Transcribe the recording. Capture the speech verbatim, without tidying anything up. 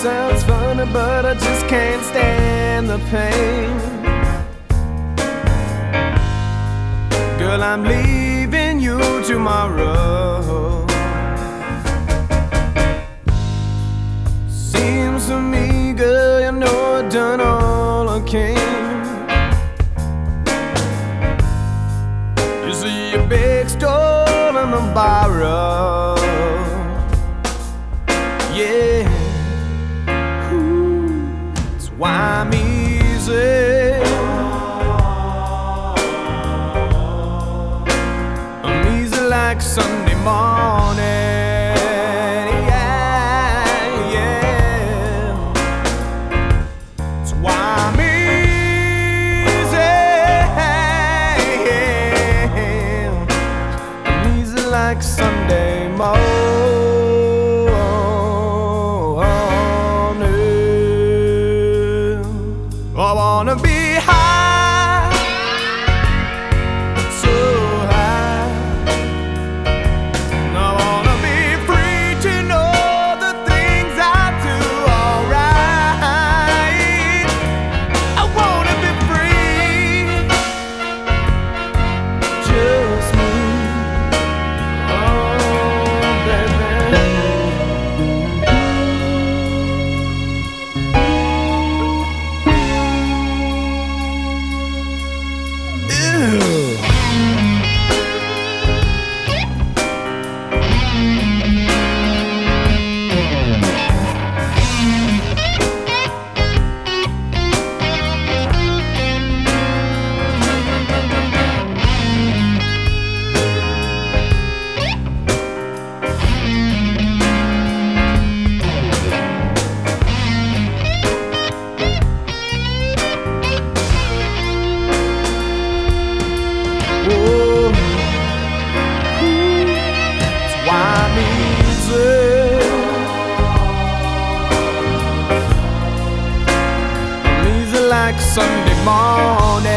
sounds funny, but I just can't stand the pain. Girl, I'm leaving you tomorrow. Seems to me, girl, you know I've done all I can. You see a big store and a borrow. Yeah, ooh, that's why I'm easy. I'm easy like Sunday morning. Yeah, yeah, that's why I'm easy. I'm easy like Sunday morning. I wanna be high, so high. I wanna be free to know the things I do alright. I wanna be free, just me. Oh, baby. Like Sunday morning.